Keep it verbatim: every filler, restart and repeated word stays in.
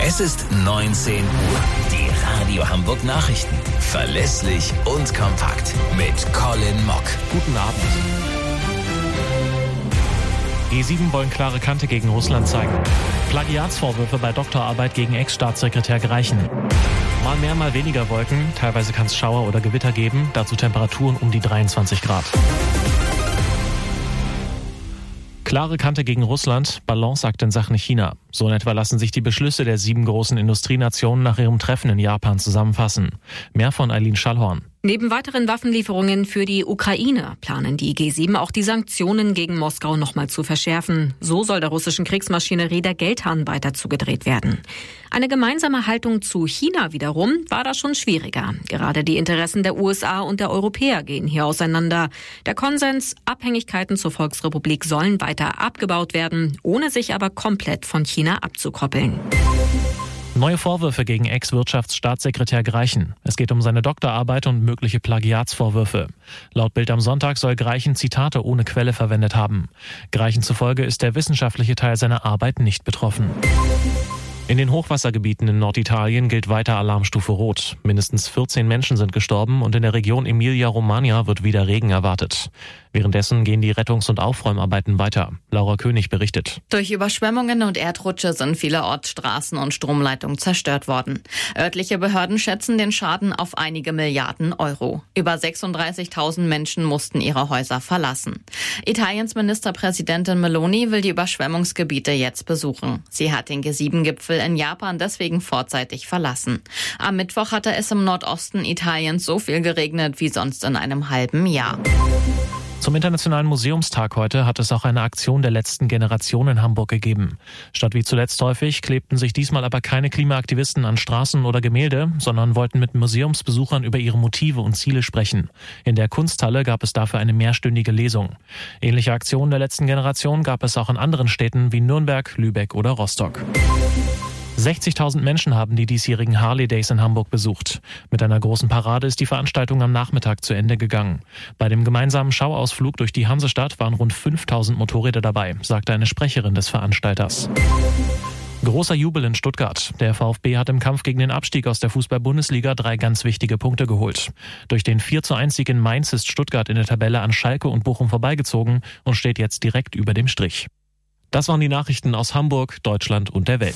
Es ist neunzehn Uhr. Die Radio Hamburg Nachrichten. Verlässlich und kompakt. Mit Colin Mock. Guten Abend. G sieben wollen klare Kante gegen Russland zeigen. Plagiatsvorwürfe bei Doktorarbeit gegen Ex-Staatssekretär Greichen. Mal mehr, mal weniger Wolken. Teilweise kann es Schauer oder Gewitter geben. Dazu Temperaturen um die dreiundzwanzig Grad. Klare Kante gegen Russland, Balanceakt in Sachen China. So in etwa lassen sich die Beschlüsse der sieben großen Industrienationen nach ihrem Treffen in Japan zusammenfassen. Mehr von Eileen Schallhorn. Neben weiteren Waffenlieferungen für die Ukraine planen die G sieben auch die Sanktionen gegen Moskau nochmal zu verschärfen. So soll der russischen Kriegsmaschinerie der Geldhahn weiter zugedreht werden. Eine gemeinsame Haltung zu China wiederum war da schon schwieriger. Gerade die Interessen der U S A und der Europäer gehen hier auseinander. Der Konsens, Abhängigkeiten zur Volksrepublik sollen weiter abgebaut werden, ohne sich aber komplett von China abzukoppeln. Neue Vorwürfe gegen Ex-Wirtschaftsstaatssekretär Greichen. Es geht um seine Doktorarbeit und mögliche Plagiatsvorwürfe. Laut Bild am Sonntag soll Greichen Zitate ohne Quelle verwendet haben. Greichen zufolge ist der wissenschaftliche Teil seiner Arbeit nicht betroffen. In den Hochwassergebieten in Norditalien gilt weiter Alarmstufe Rot. Mindestens vierzehn Menschen sind gestorben und in der Region Emilia-Romagna wird wieder Regen erwartet. Währenddessen gehen die Rettungs- und Aufräumarbeiten weiter. Laura König berichtet. Durch Überschwemmungen und Erdrutsche sind vielerorts Straßen und Stromleitungen zerstört worden. Örtliche Behörden schätzen den Schaden auf einige Milliarden Euro. Über sechsunddreißigtausend Menschen mussten ihre Häuser verlassen. Italiens Ministerpräsidentin Meloni will die Überschwemmungsgebiete jetzt besuchen. Sie hat den G sieben Gipfel in Japan deswegen vorzeitig verlassen. Am Mittwoch hatte es im Nordosten Italiens so viel geregnet wie sonst in einem halben Jahr. Zum Internationalen Museumstag heute hat es auch eine Aktion der letzten Generation in Hamburg gegeben. Statt wie zuletzt häufig klebten sich diesmal aber keine Klimaaktivisten an Straßen oder Gemälde, sondern wollten mit Museumsbesuchern über ihre Motive und Ziele sprechen. In der Kunsthalle gab es dafür eine mehrstündige Lesung. Ähnliche Aktionen der letzten Generation gab es auch in anderen Städten wie Nürnberg, Lübeck oder Rostock. sechzigtausend Menschen haben die diesjährigen Harley Days in Hamburg besucht. Mit einer großen Parade ist die Veranstaltung am Nachmittag zu Ende gegangen. Bei dem gemeinsamen Schauausflug durch die Hansestadt waren rund fünftausend Motorräder dabei, sagte eine Sprecherin des Veranstalters. Großer Jubel in Stuttgart. Der VfB hat im Kampf gegen den Abstieg aus der Fußball-Bundesliga drei ganz wichtige Punkte geholt. Durch den vier zu eins Sieg in Mainz ist Stuttgart in der Tabelle an Schalke und Bochum vorbeigezogen und steht jetzt direkt über dem Strich. Das waren die Nachrichten aus Hamburg, Deutschland und der Welt.